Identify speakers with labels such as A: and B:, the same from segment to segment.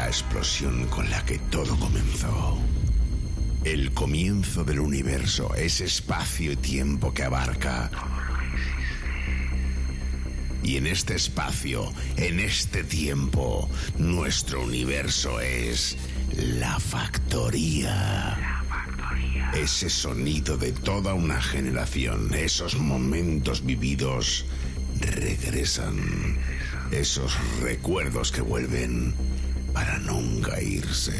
A: la explosión con la que todo comenzó. El comienzo del universo es espacio y tiempo que abarca. Y en este espacio, en este tiempo, nuestro universo es la factoría. Ese sonido de toda una generación, esos momentos vividos regresan. Esos recuerdos que vuelven para nunca irse.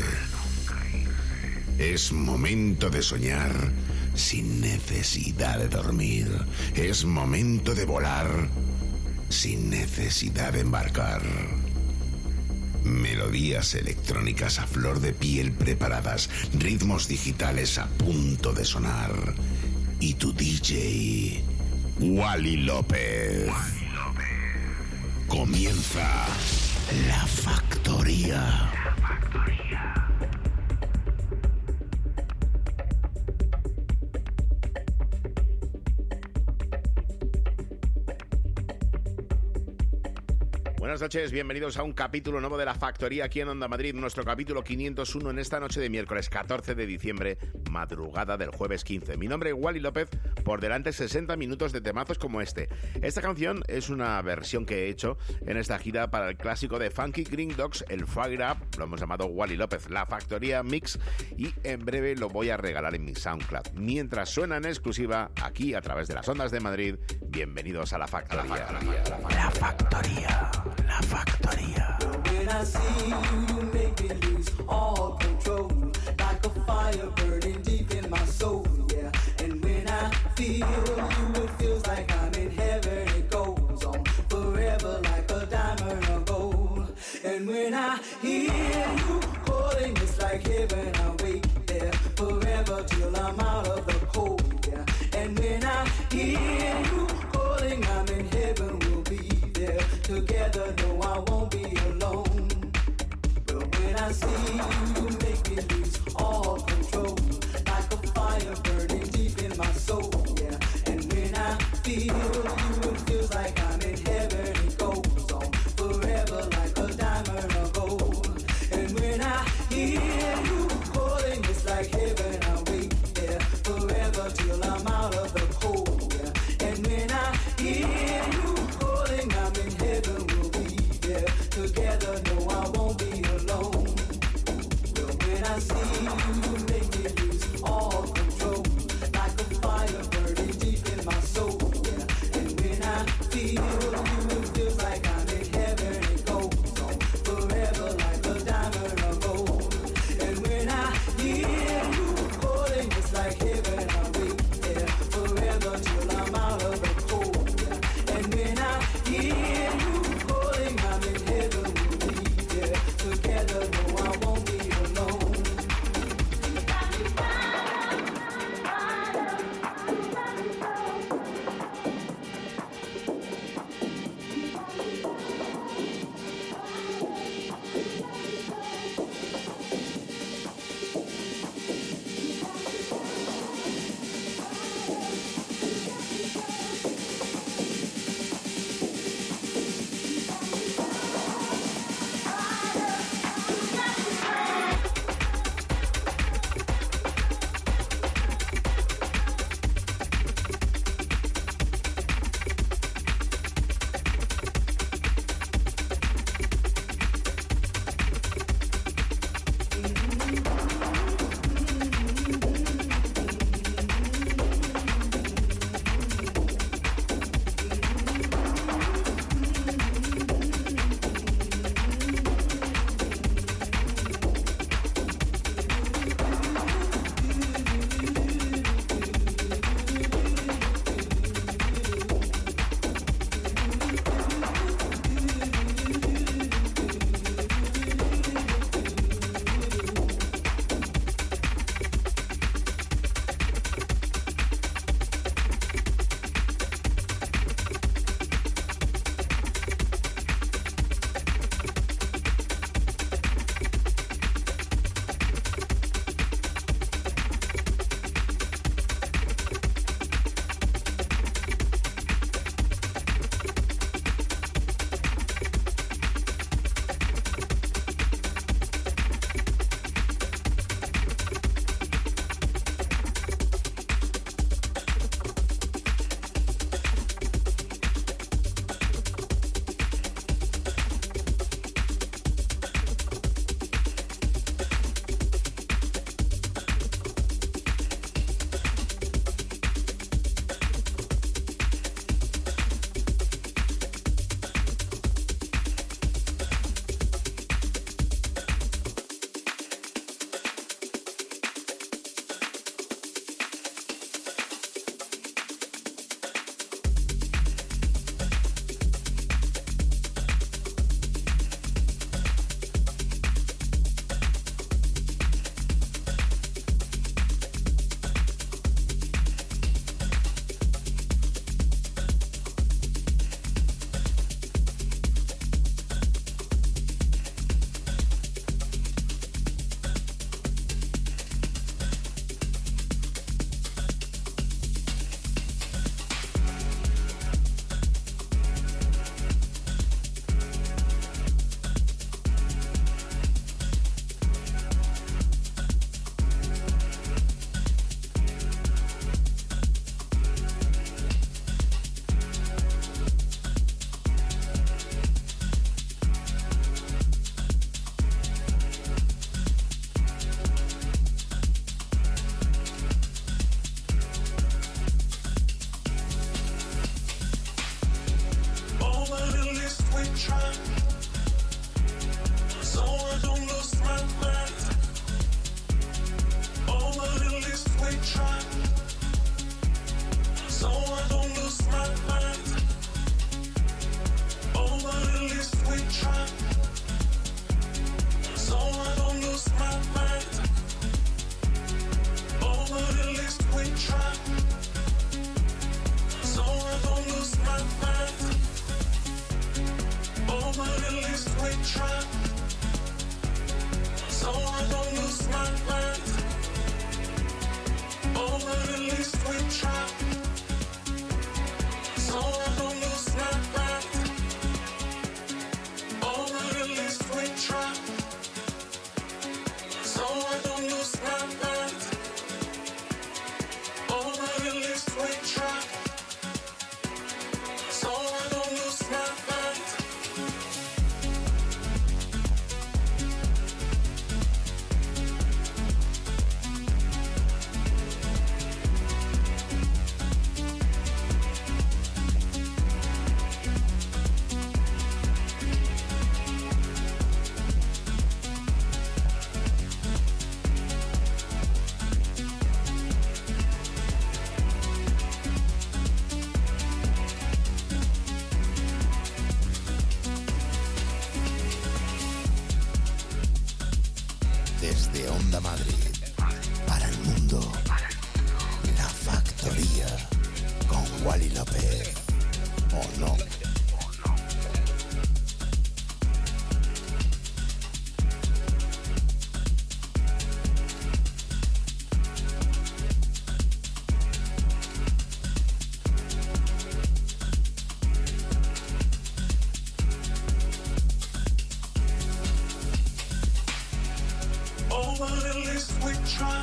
A: Es momento de soñar sin necesidad de dormir. Es momento de volar sin necesidad de embarcar. Melodías electrónicas a flor de piel preparadas, ritmos digitales a punto de sonar. Y tu DJ, Wally López. Comienza La Factoría.
B: Buenas noches, bienvenidos a un capítulo nuevo de La Factoría aquí en Onda Madrid, nuestro capítulo 501 en esta noche de miércoles 14 de diciembre, madrugada del jueves 15. Mi nombre es Wally López, por delante 60 minutos de temazos como este. Esta canción es una versión que he hecho en esta gira para el clásico de Funky Green Dogs, el Fire Up, lo hemos llamado Wally López, La Factoría Mix, y en breve lo voy a regalar en mi SoundCloud. Mientras suena en exclusiva, aquí a través de las ondas de Madrid, bienvenidos a La Factoría.
A: La Factoría. La Factoría.
C: When I see you, you make me lose all control, like a fire burning deep in my soul, yeah. And when I feel you, it feels like I'm in heaven. It goes on forever like a diamond or gold. And when I hear you calling, it's like heaven. I wait there forever till I'm out of the cold, yeah. And when I hear you calling, I'm in heaven. We'll be there together. No, I won't be alone. But when I see you, you make me lose all control, like a fire burning deep in my soul, yeah.
D: lose my mind. Oh, but at least we try. So I don't lose my mind. Oh, but at least we try. So I don't lose my mind. Oh, but at least we try. So I don't lose my mind. Oh, but at least we try. So I don't lose my mind. Oh, but at least we try. So I don't lose my mind.
A: Desde Onda Madrid, para el mundo, La Factoría, con Wally López, ¿o no?
D: Oh, but at least we try.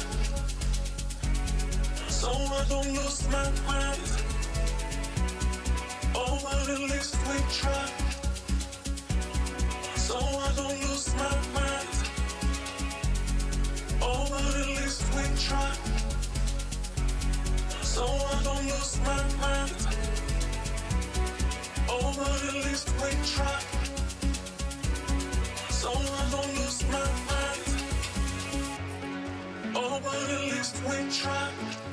D: So I don't lose my mind. Oh, but at least we try. So I don't lose my mind. Oh, but at least we try. So I don't lose my mind. Oh, but at least we try. So I don't lose my mind. Oh, but at least we try.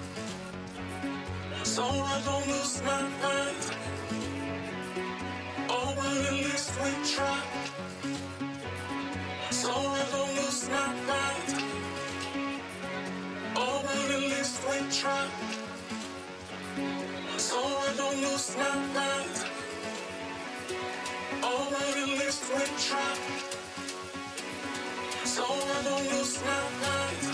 D: So I don't lose my mind. Oh, but at least we try. So I don't lose my mind. Oh, but at least we try. So I don't lose my mind. Oh, but at least we try. So I don't lose my mind.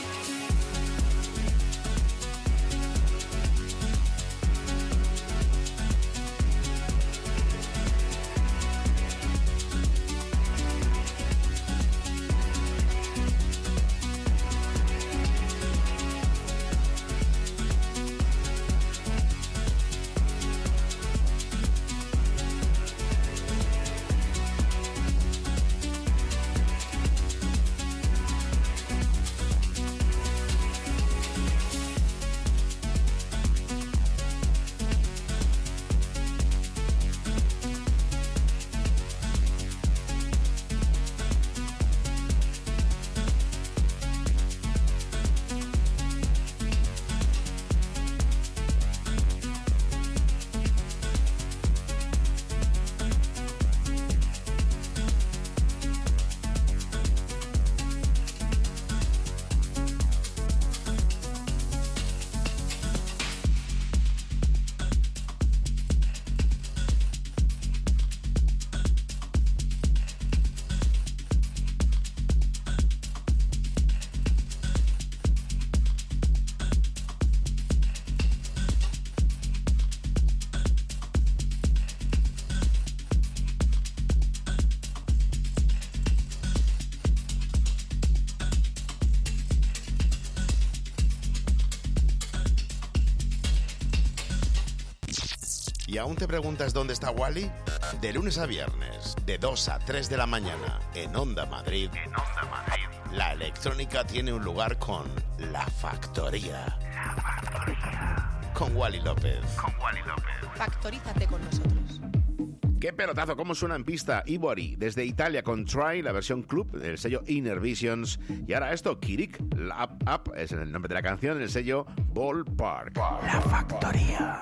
B: ¿Y aún te preguntas dónde está Wally? De lunes a viernes, de 2 a 3 de la mañana, en Onda Madrid. La electrónica tiene un lugar con La Factoría. Con Wally López.
E: Factorízate con nosotros.
B: ¡Qué pelotazo! ¿Cómo suena en pista? Ivory, desde Italia con Try, la versión club del sello Inner Visions. Y ahora esto, Kirik, Up, es el nombre de la canción, el sello Ballpark. La Factoría.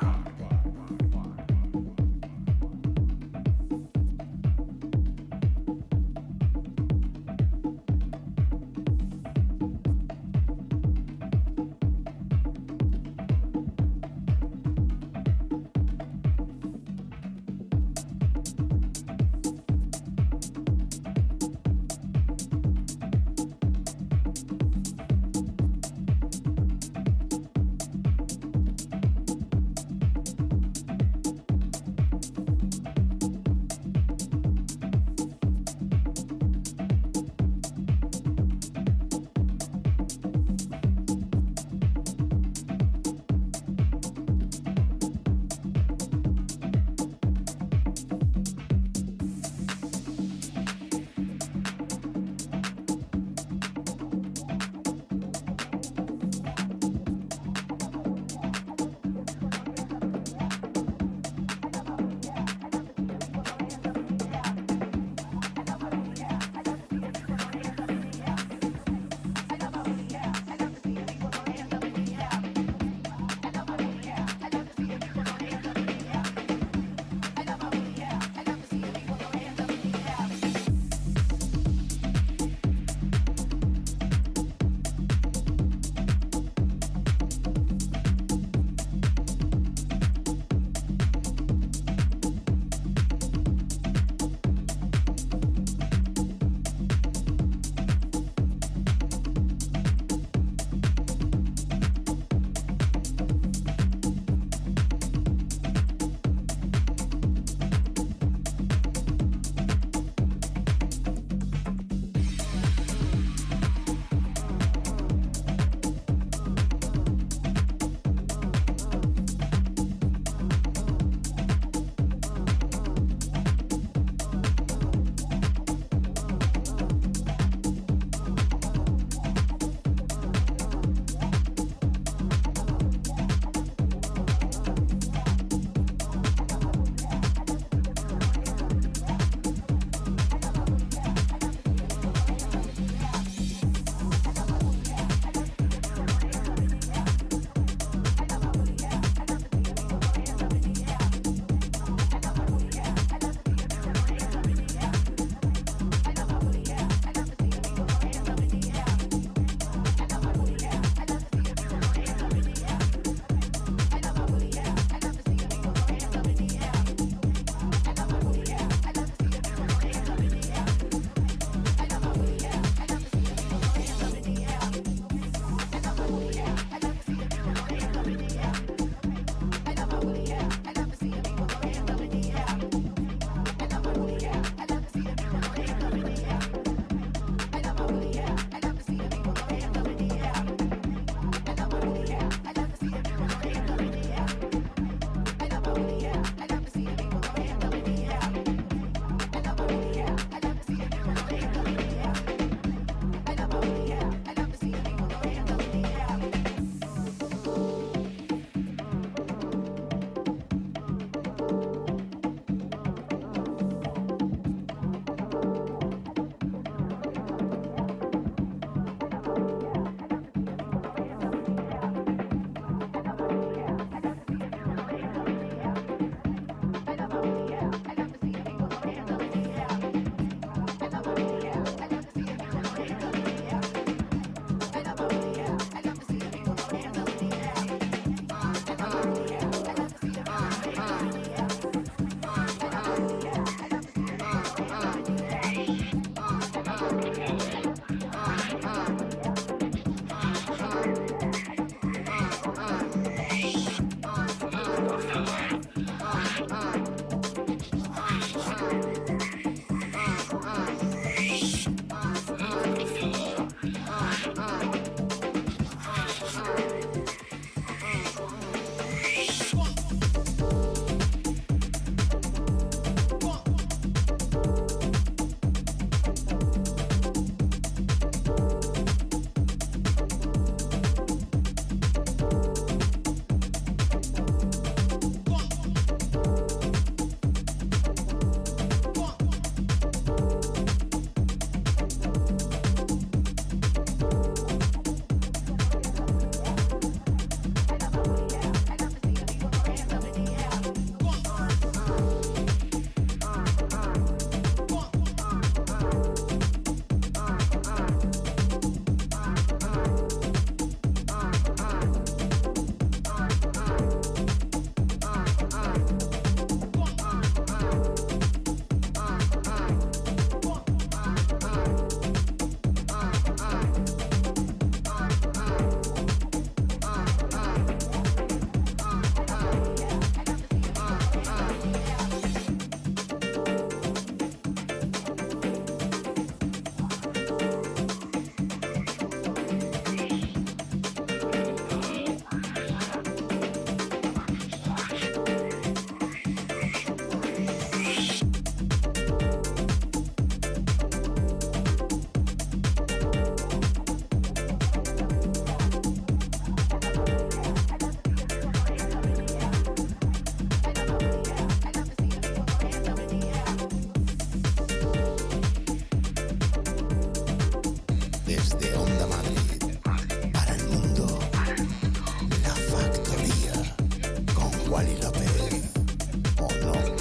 A: Wally López. ¿O no?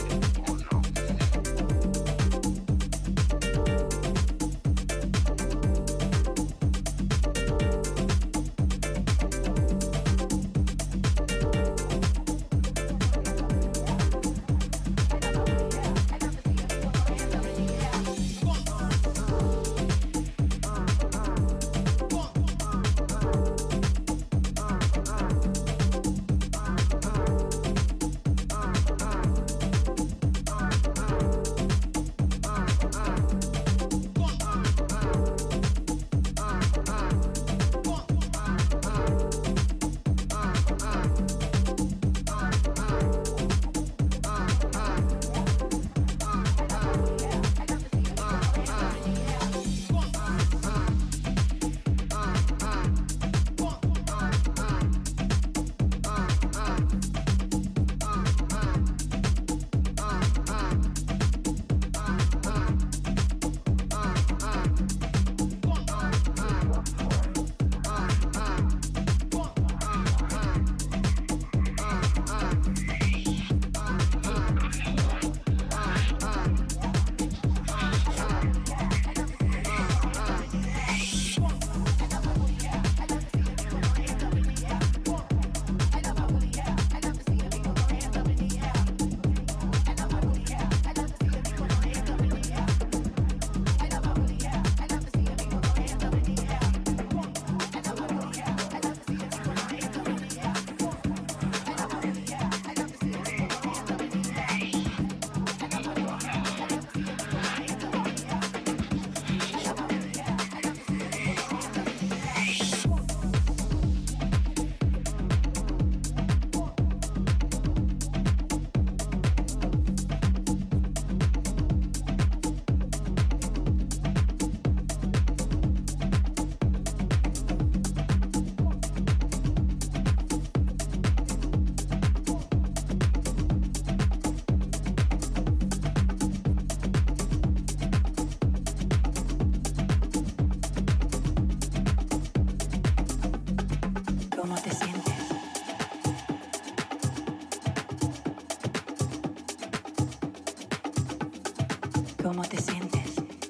F: ¿Cómo te sientes?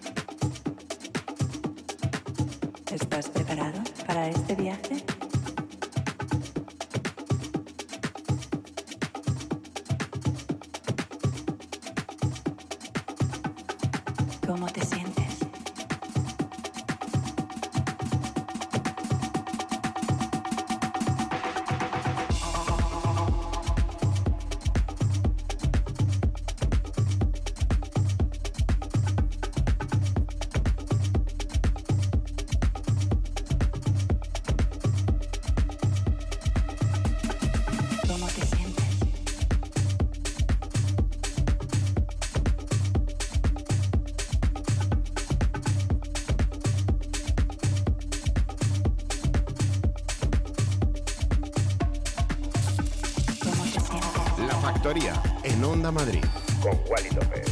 F: ¿Estás preparado para este viaje? ¿Cómo te sientes?
B: En Onda Madrid con Wally López.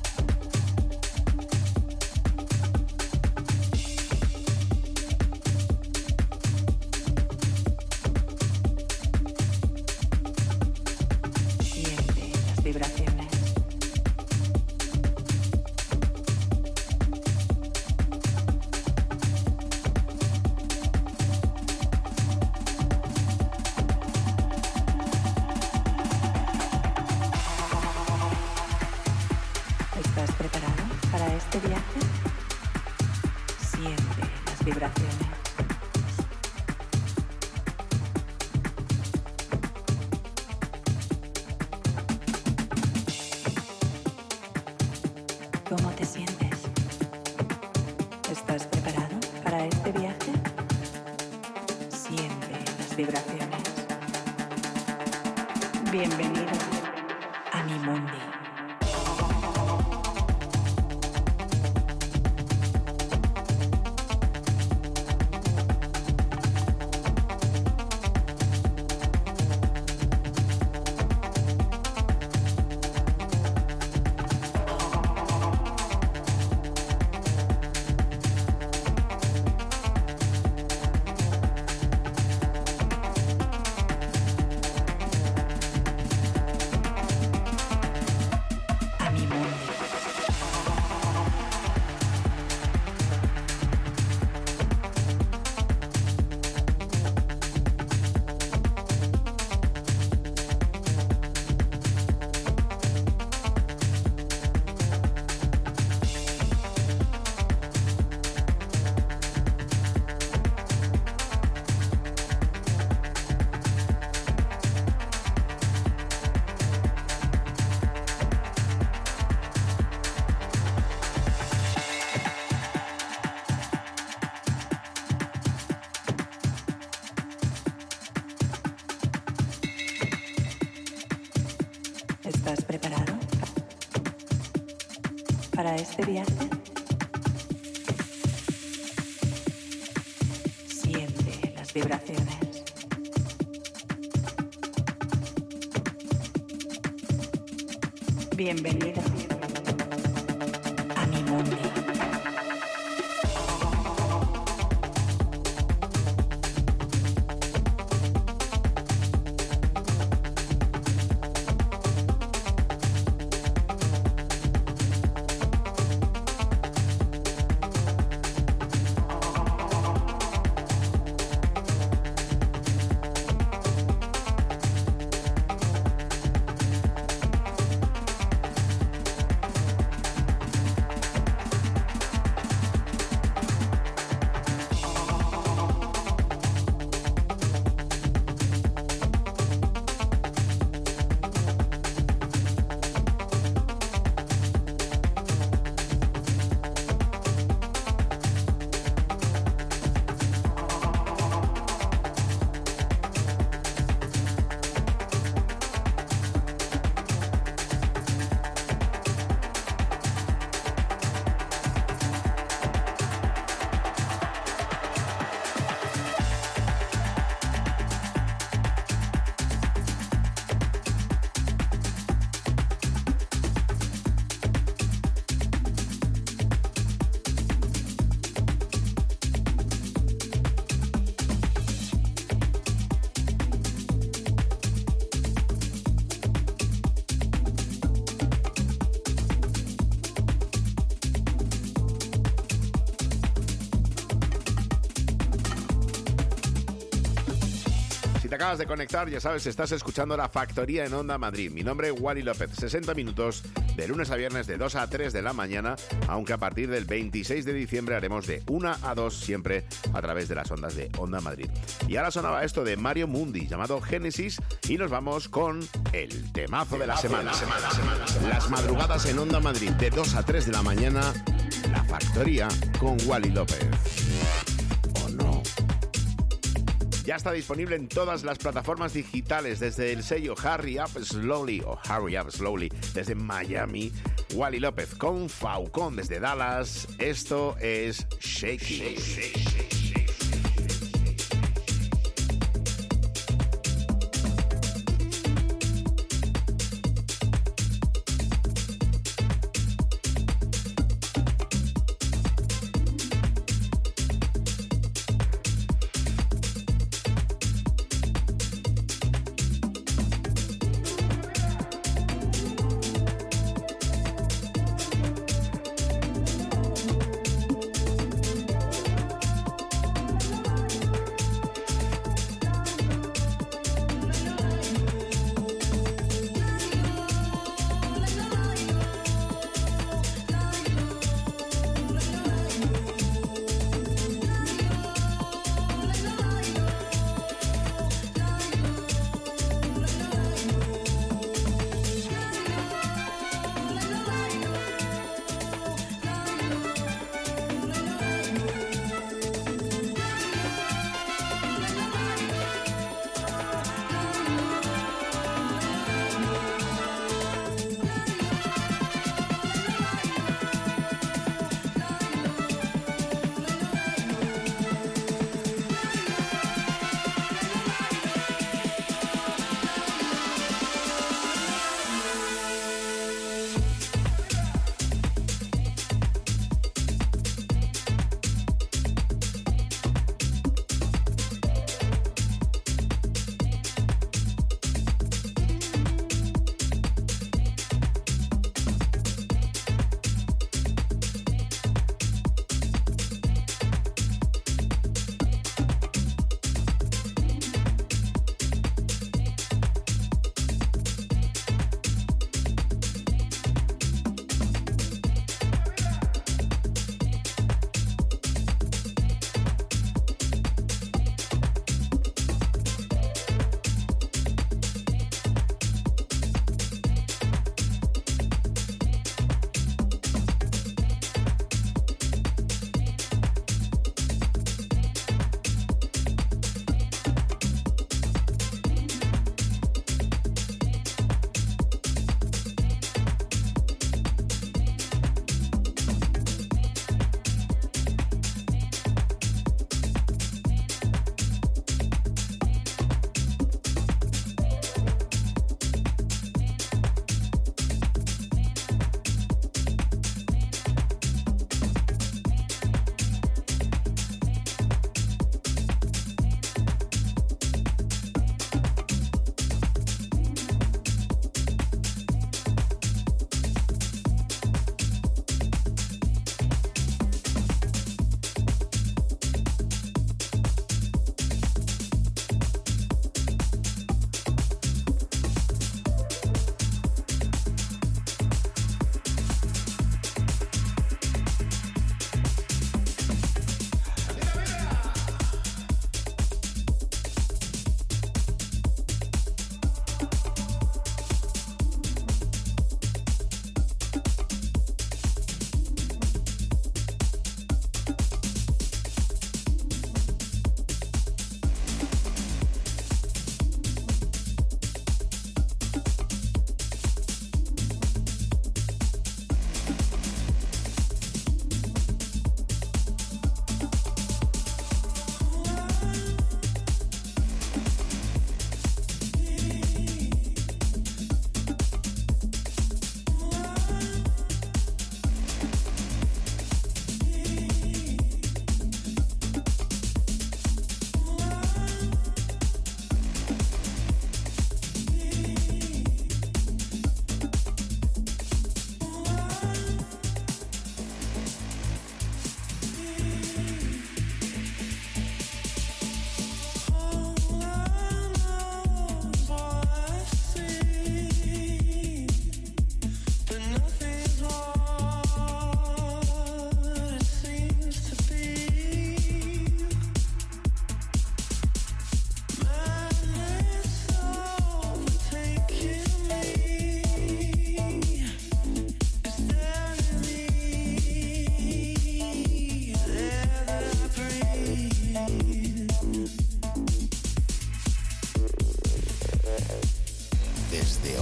F: Siente las vibraciones. ¿Estás preparado para este viaje? Siente las vibraciones. ¿Cómo te sientes? ¿Estás preparado para este viaje? Siente las vibraciones. Bienvenido a mi mundo. ¿Estás preparado para este viaje? Siente las vibraciones. Bienvenido a mi mundo.
B: te acabas de conectar, ya sabes, estás escuchando La Factoría en Onda Madrid. Mi nombre es Wally López. 60 minutos de lunes a viernes de 2 a 3 de la mañana, aunque a partir del 26 de diciembre haremos de 1 a 2 siempre a través de las ondas de Onda Madrid. Y ahora sonaba esto de Mario Mundi llamado Génesis y nos vamos con el temazo de la semana. Las madrugadas en Onda Madrid de 2 a 3 de la mañana, La Factoría con Wally López. ¿O no? Ya está disponible en todas las plataformas digitales, desde el sello Hurry Up Slowly o Hurry Up Slowly desde Miami. Wally López con Faucon desde Dallas. Esto es Shaky.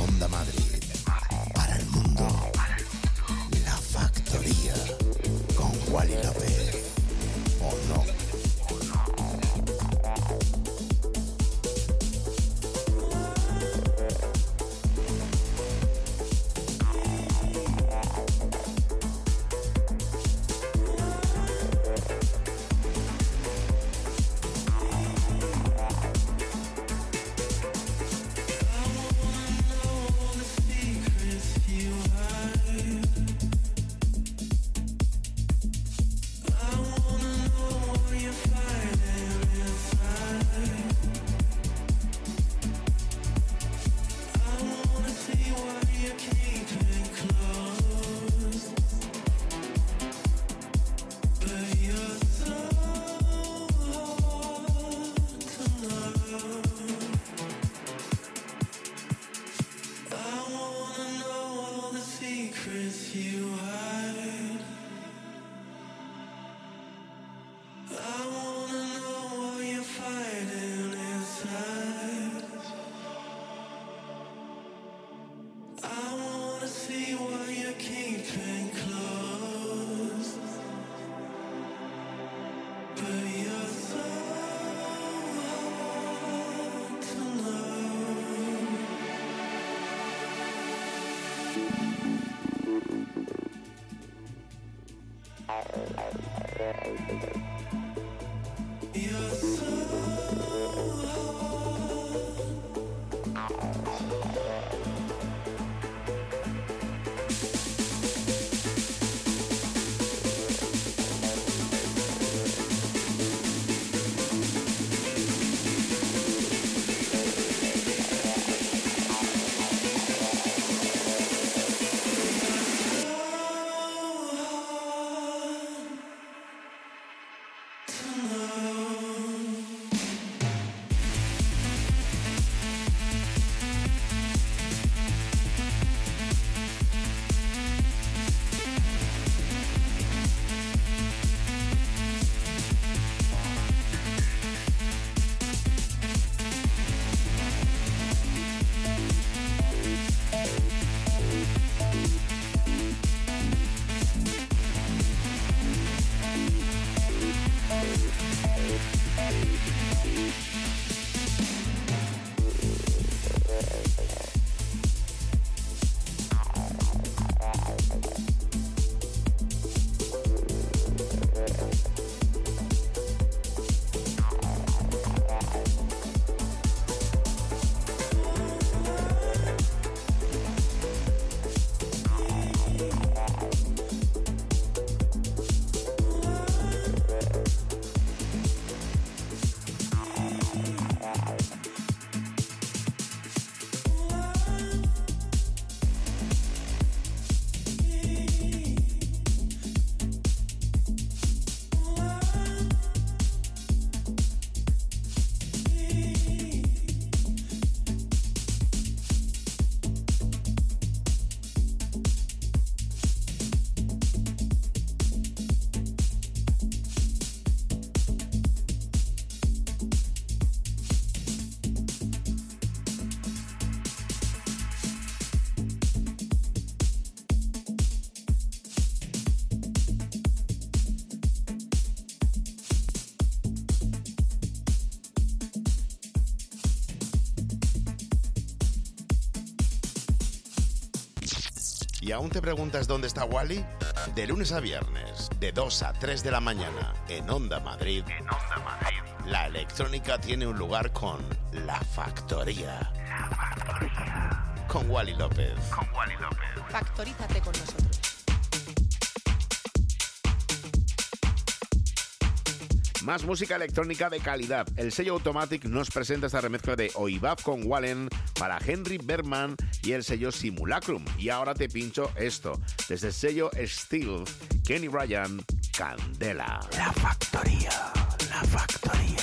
A: Onda Madrid, para el mundo, La Factoría, con Wally López, ¿o no?
B: ¿Y aún te preguntas dónde está Wally? De lunes a viernes, de 2 a 3 de la mañana, en Onda Madrid. La electrónica tiene un lugar con La Factoría. Con Wally López.
E: Factorízate con nosotros.
B: Más música electrónica de calidad. El sello Automatic nos presenta esta remezcla de Oibab con Wallen para Henry Bergman y el sello Simulacrum. Y ahora te pincho esto. Desde el sello Steel, Kenny Ryan, Candela.
A: La Factoría, La Factoría.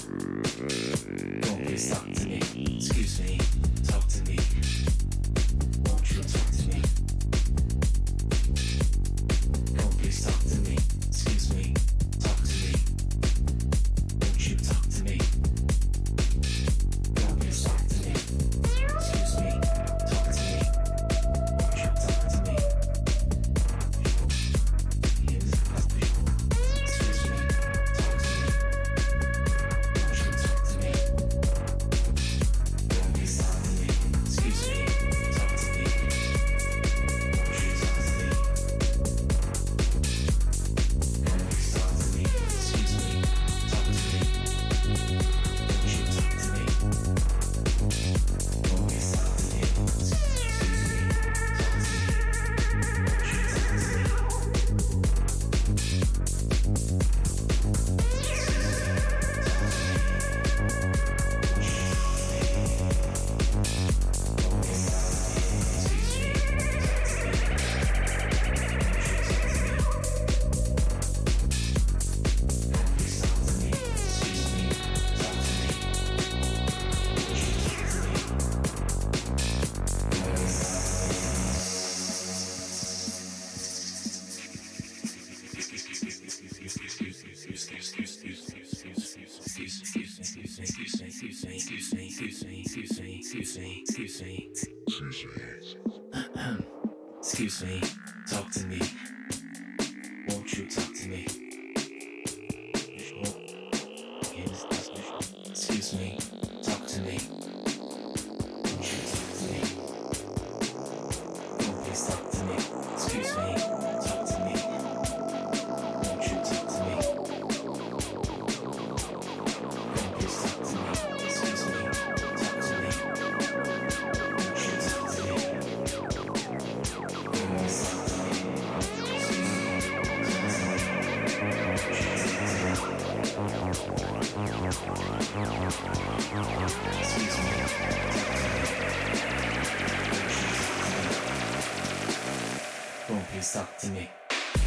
G: Don't please talk to me. Excuse me. Talk to me. Won't you talk to me? Don't please talk to me. Excuse me. Talk to me. Won't you talk to me? Don't please talk to me. Excuse me. Talk to me. Won't you talk to me? Excuse me. Talk to me. Won't you talk to me? Don't please talk to me. Excuse me. Talk to me. Won't you talk to me? Don't please talk to me. Excuse me. Talk to me. Won't you talk to me? Don't please talk to me. Excuse me. Talk to me. Won't you talk to me? Excuse me, talk to me. Won't you talk to me? Excuse me, talk to me. Won't you talk to me? Don't please talk to me. Excuse me, talk to me. Won't you talk to me? Don't please talk to me. Excuse me, talk to me. Won't you talk to me? Don't please talk to me.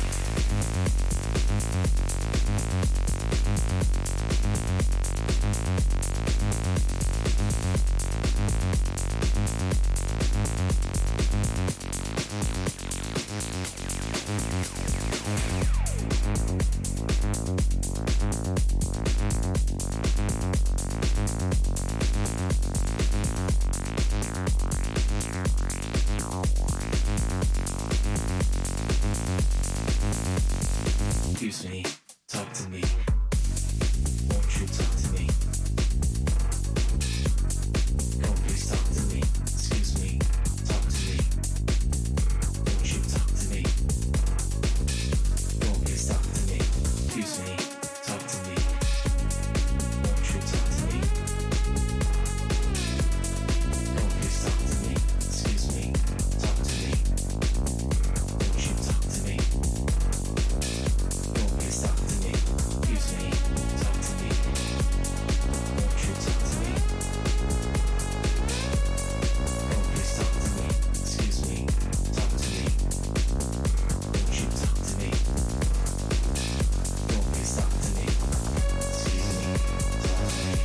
G: Excuse me, talk to me. Won't you talk to me? Don't please talk to me. Excuse me, talk to me. Won't you talk to me? Don't please talk to me. Excuse me, talk to me. Won't you talk to me? Don't please talk to me. Excuse me, talk to me. Won't you talk to me? Don't please talk to me. Excuse me, talk to me. Won't you talk to me? Don't please talk to me. Excuse me, talk to me. Won't you talk to me? Don't please talk to me. Excuse me, talk to me.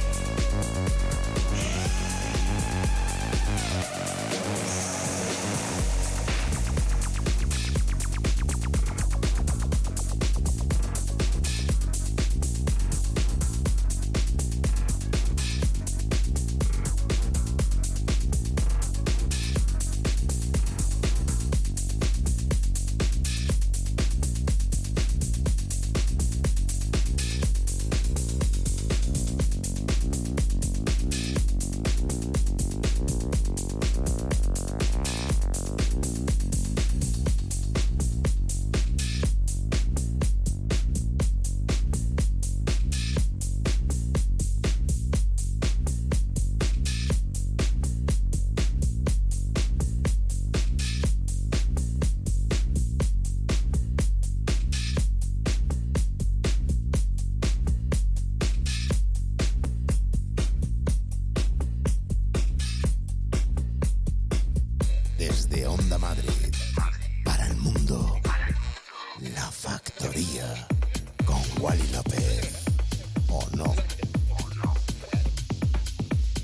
A: Desde Onda Madrid, para el mundo, La Factoría, con Wally López, ¿o no?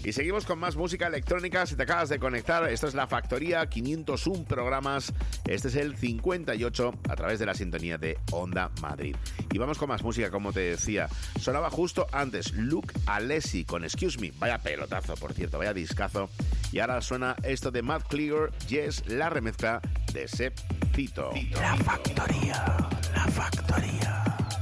B: Y seguimos con más música electrónica. Si te acabas de conectar, esto es La Factoría, 501 programas. Este es el 58 a través de la sintonía de Onda Madrid. Y vamos con más música, como te decía. Sonaba justo antes Luke Alessi con Excuse Me. Vaya pelotazo, por cierto, vaya discazo. Y ahora suena esto de Matt Clear, Yes, la remezcla de Seb Cito.
A: La Factoría, La Factoría.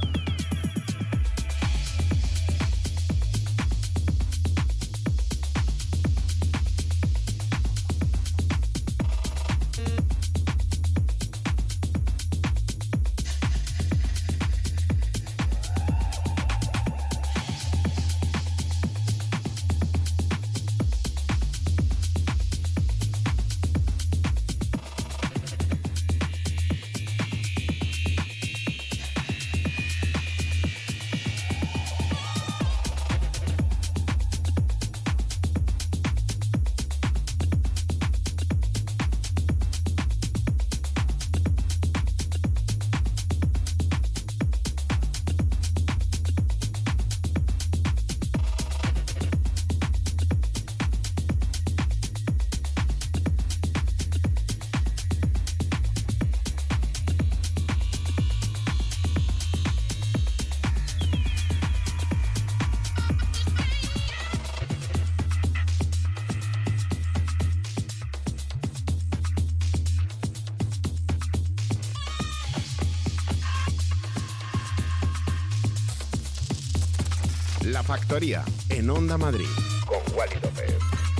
A: La Factoría, en Onda Madrid, con Wally López.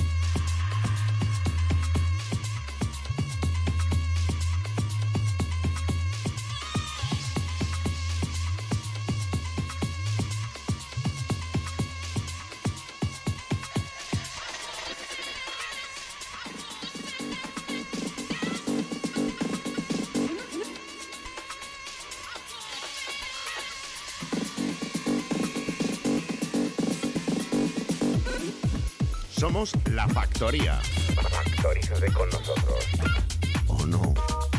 A: Somos La Factoría. Factorízate con nosotros. ¿O no?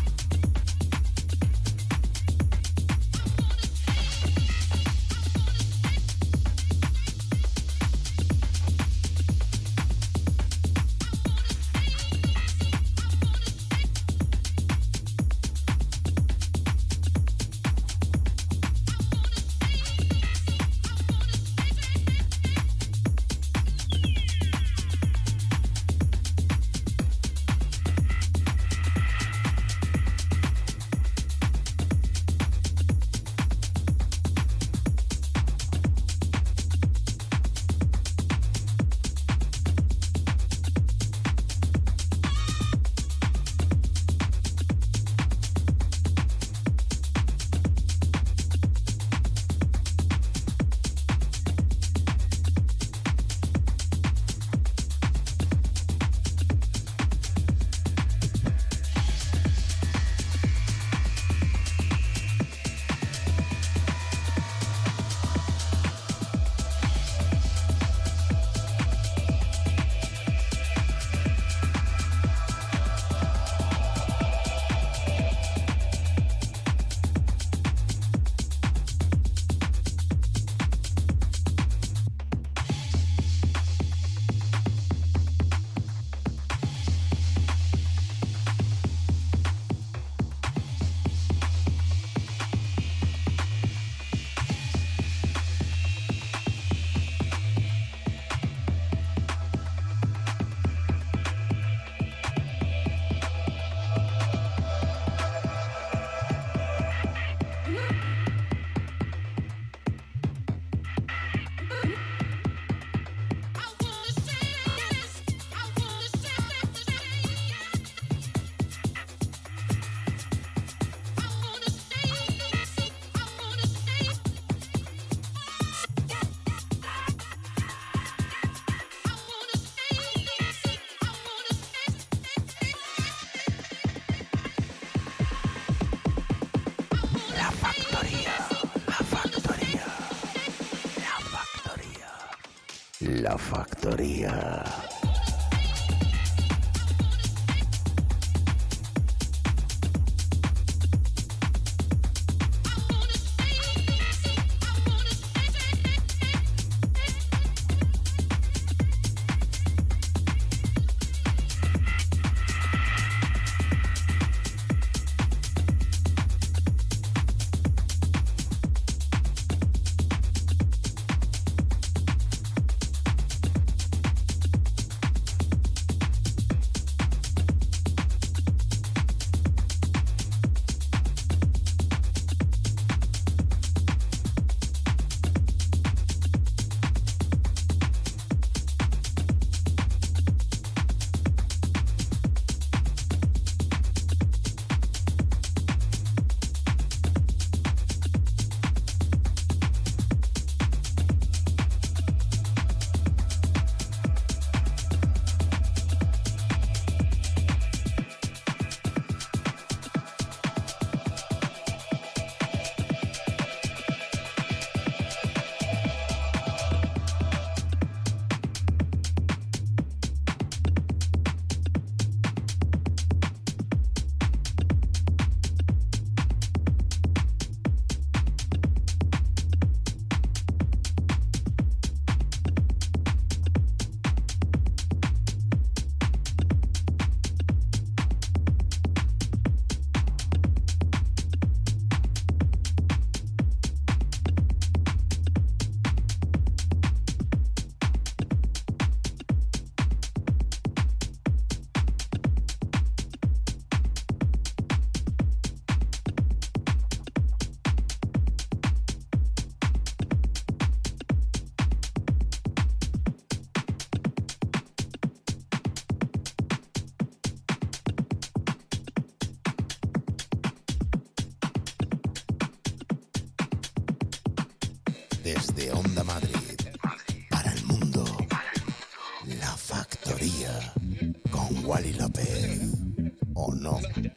A: La Factoría. Desde Onda Madrid, para el mundo, La Factoría, con Wally López. ¿O no?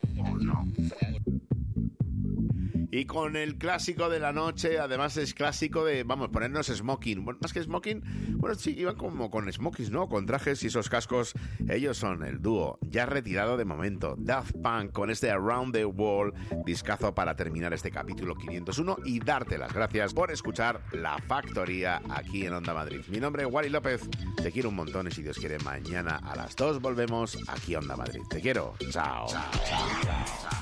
B: Y con el clásico de la noche, además es clásico de, vamos, ponernos smoking. Bueno, más que smoking, bueno, sí, iban como con smokings, ¿no? Con trajes y esos cascos. Ellos son el dúo, ya retirado de momento, Daft Punk, con este Around the World, discazo para terminar este capítulo 501 y darte las gracias por escuchar La Factoría aquí en Onda Madrid. Mi nombre es Wally López, te quiero un montón y si Dios quiere, mañana a las 2 volvemos aquí a Onda Madrid. Te quiero. Chao. Chao, chao, chao, chao.